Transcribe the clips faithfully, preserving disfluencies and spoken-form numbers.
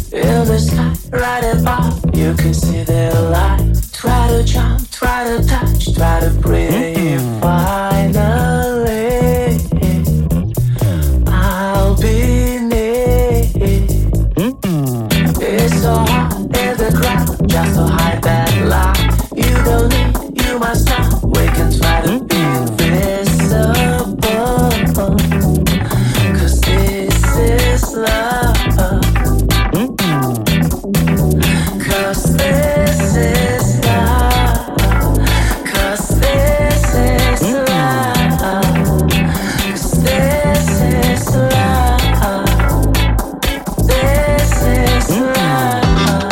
In the sky, right above, you can see the light. Try to jump, try to touch, try to breathe. Finally, I'll be near. It's so hot in the ground, just to hide that light. You don't need, you must not. We can try to be invisible. Cause this is love. Cause this is love. Cause this is love. Cause this is love. This is love.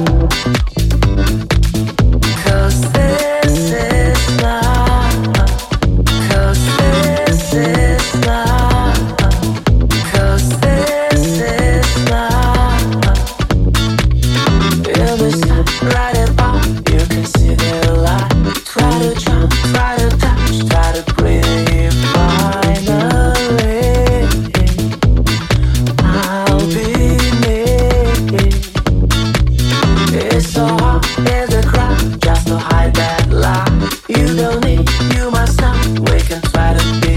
Cause this is love. Cause this is love. Cause this is love. In the sky, right above, you can see the light. Try to jump, try to touch, try to breathe. Finally, I'll be near. It's so hot in the ground, just to hide that light. You don't need, you must not. We can try to be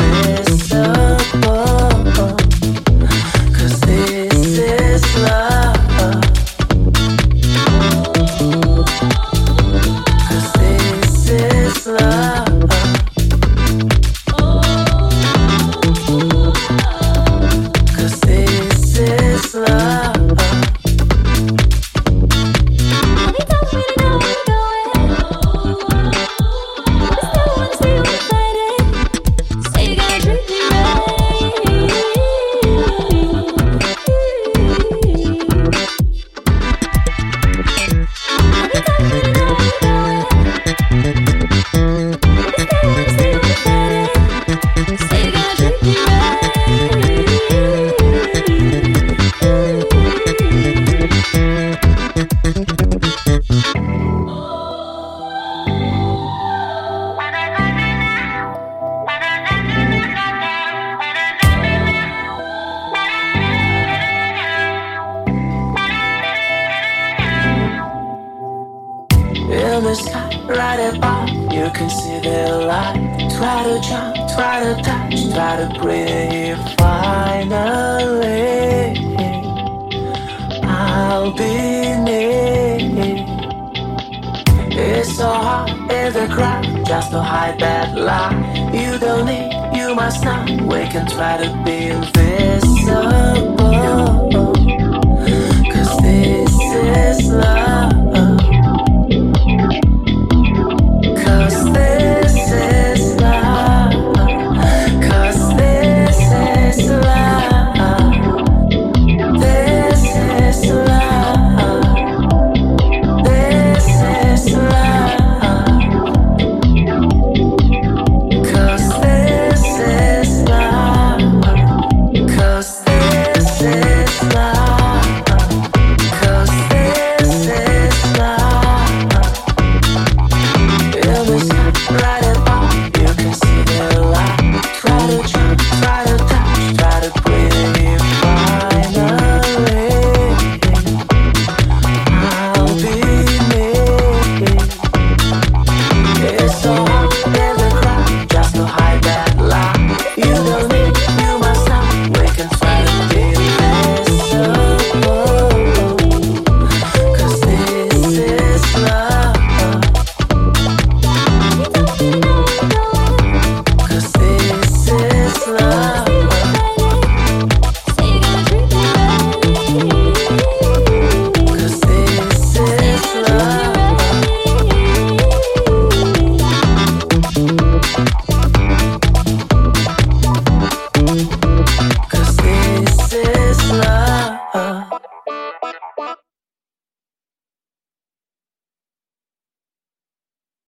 invisible. Cause this is love. Cause this is love. Cause this is love. In the sky, right above, you can see the light. Try to jump, try to touch, try to breathe. Finally, I'll be near. It's so hot in the ground, just to hide that light. You don't need, you must not. We can try to be invisible.